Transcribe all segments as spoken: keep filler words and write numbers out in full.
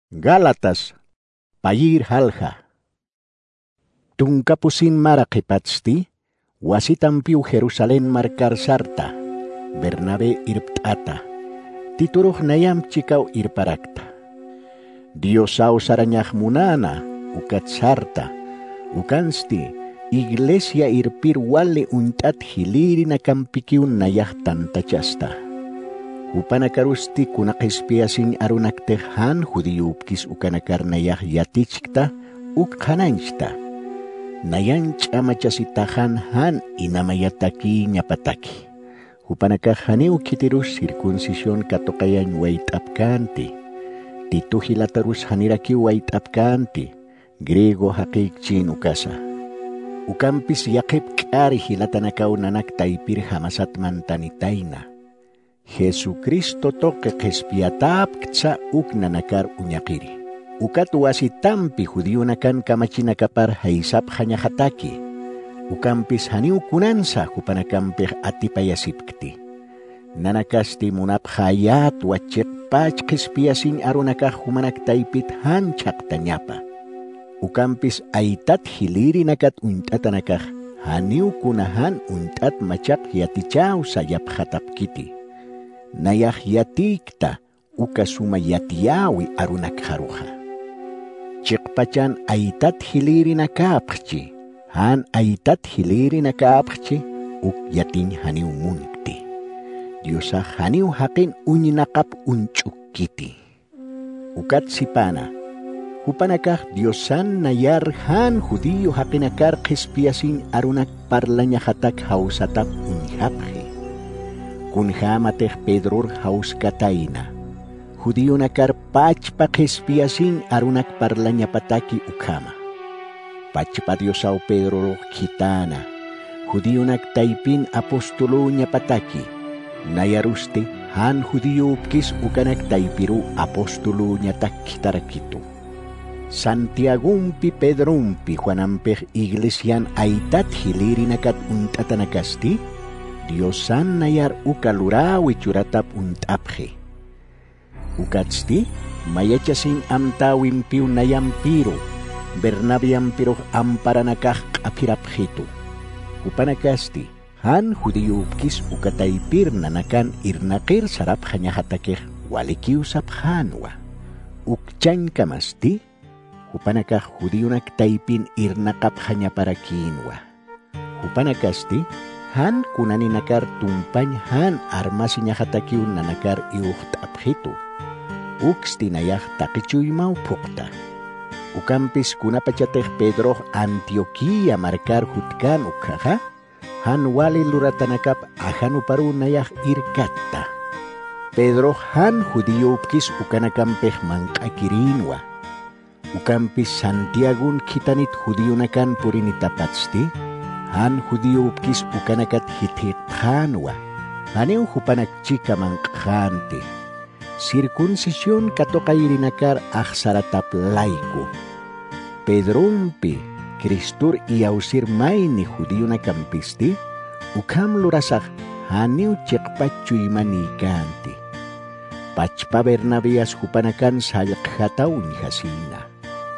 Gálatas, payir halja. Tunkapusin maraqipatsti, wasitampiu Jerusalén marcar sarta, Bernabé irptata, tituruj nayam chikau irparakta. Diosau sarañaj munana, ukat sarta, ukansti, iglesia irpir wale untat hiliri na kampikiun nayah tantachasta. Upanakarusti kunaqispiasin arunaktehan judiyupkis ukanakar nayah yatichkta ukhananchta. Nayanch amachasitahan han inamayataki ñapataki. Upanakahaniu kitirus circuncisión katokayan waitapkanti. Tituhilatarus haniraki waitapkanti. Griego hakikchin ukasa. Ukampis yakip kari hilatanakaw nanak taipir hamasat mantanitaina. Jesucristo toque kespiatap ktsa uk nanakar unyakiri. Ukat wasitampi judionakan kamachinakapar haisap hanyahataki. Ukampis haniu kunansa kupanakampeh atipayasipkti. Nanakasti munap hayat wacek pach kespiasin arunakah humanak taipit hanchak tanyapa. Ukampis aitat hiliri nakat untatanakah haniu kunahan untat macak yatichau sayap hatapkiti. Nayah yatikta ukasuma yatiyawi arunak haruha. Chikpachan aitat hiliri nakapchi, han aitat hiliri nakapchi, uk yatin haniu munikti. Diosa haniu hakin uninakap unchukiti. Ukat sipana, hupanakah diosan nayar han judiyo hakinakar kespiasin arunak parlanya hatak hausatap unihaphe. Kunhamateh Pedror haus kataina. Judío nakar pachpa kespiasin arunak parlanya pataki ukama. Pachpa diosau Pedro kitana. Judío nak taipin apostolonya pataki. Nayaruste han judío upkis ukanak taipiru apostolonya takkitarakitu. Santiagumpi Pedrumpi Juanampeh iglesian aitat hiliri nakat untatanakasti. Diosan nayar ukalurawi curatap untaphe. Ukatsti mayachasin amtawimpiu nayampiro, bernabiampiroh amparanakah apiraphitu. Upanakasti han judiyupkis ukataipir nanakan irnakir sarap hanyahatakeh walikiu saphanwa. Ukchan kamasti upanakah judiyunak taipin irnakap hanyaparakinwa. Upanakasti han kunani nakar tumpany han armasinya hatakiun nanakar iuht abhitu. Uksti nayah takichuy mau pukta. Ukampis kunapachateh Pedro Antioquia markar hutkan ukhaha. Han wali luratanakap ahan uparu nayah irkatta. Pedro han judiyo upkis ukanakampeh mangkakirinwa. Ukampis Santiagun kitanit judiyo nakan purinitapatsti. Han judío upkis ukanakat hitithanwa. Haneu hupanak chika mangkhante. Circuncisión katokairinakar ahsaratap laiku. Pedrumpi Kristur iausir maini judío nakampisti. Ukam lurasak haneu cekpacuy manikanti. Pachpa Bernabias hupanakan sayakhatawun hasina.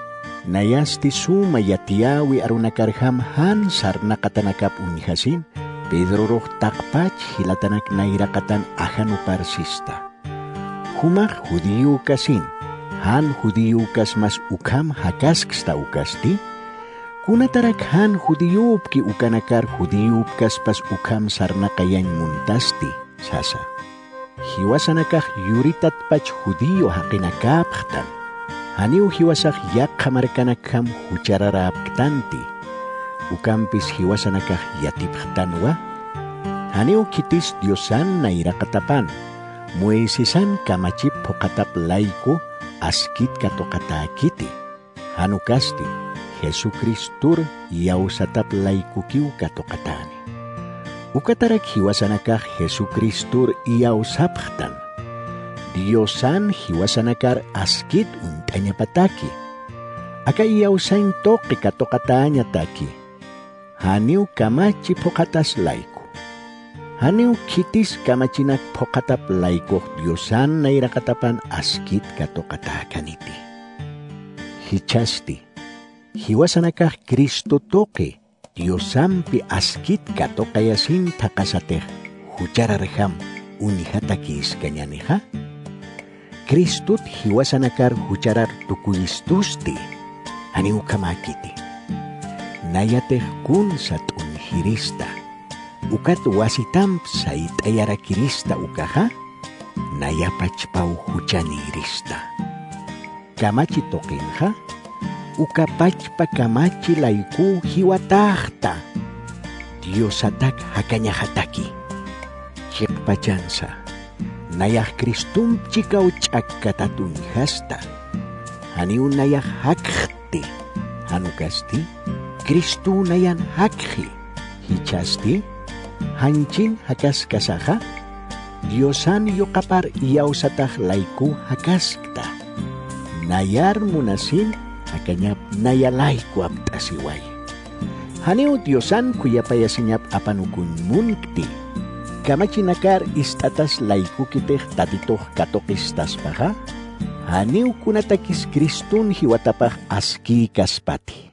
Nayasti suma yatiawi arunakarham han sarna katanakap unihasin, Pedro roh takpach hilatanak nairakatan ahanu parsista. Humah judiu kasin, han judiu kas mas ukam hakasksta ukasti, kunatarak han judiu ki ukanakar judiu kas pas ukam sarna kayan muntasti, sasa. Hiwasanakah yuritat pach judiu hakinakapkhtan. Haniu hiwasak yak kamarkanakam hucararapktanti. Ukampis hiwasanakah yatipkhtanwa. Haniu kitis diosan nairakatapan. Muesisan kamachip pokatap laiko askit katokatakiti. Hanukasti Jesukristur yausatap laiko kiu katokatani. Ukatarak hiwasanakah Jesukristur yausapkhtan. Diosan hiwasanakar askit untanya pataki. Aka iyausain toki katokatanya taki. Haniu kamachi pokatas laiko. Haniu kitis kamachinak pokatap laiko diosan nairakatapan askit katokatakaniti. hichasti. Hiwasanakah Cristo toque, Diosampi askit katokayasin takasateh, hujararham unihatakis kanyaneha. Kristut hiwasanakar hujarar tukuistusti, ani ukamakiti. Nayateh kun sat unhirista, ukat wasitamp sait ayara kirista ukaha, nayapachpau hujanirista. Kamachi tokinha, ukapachpa kamachi laiku hiwatahta, Diosatak hakanyahataki. Chikpachansa, nayah Kristum chikau chakatatun hasta, haniun nayah hakti, hanukasti, Kristu nayan hakhi, hichasti, hanchin hakaskasaha, Diosan yokapar iyausatah laiku hakaskta, nayar munasin hakanyap nayalaiku aptasiway. Haneu Diosan kuyapayasinyap apanukun munkti, kamachinakar istatas laiku kiteh tatitoh katokistas paha, haneu kunatakis Kristun hiwatapah aski kaspati.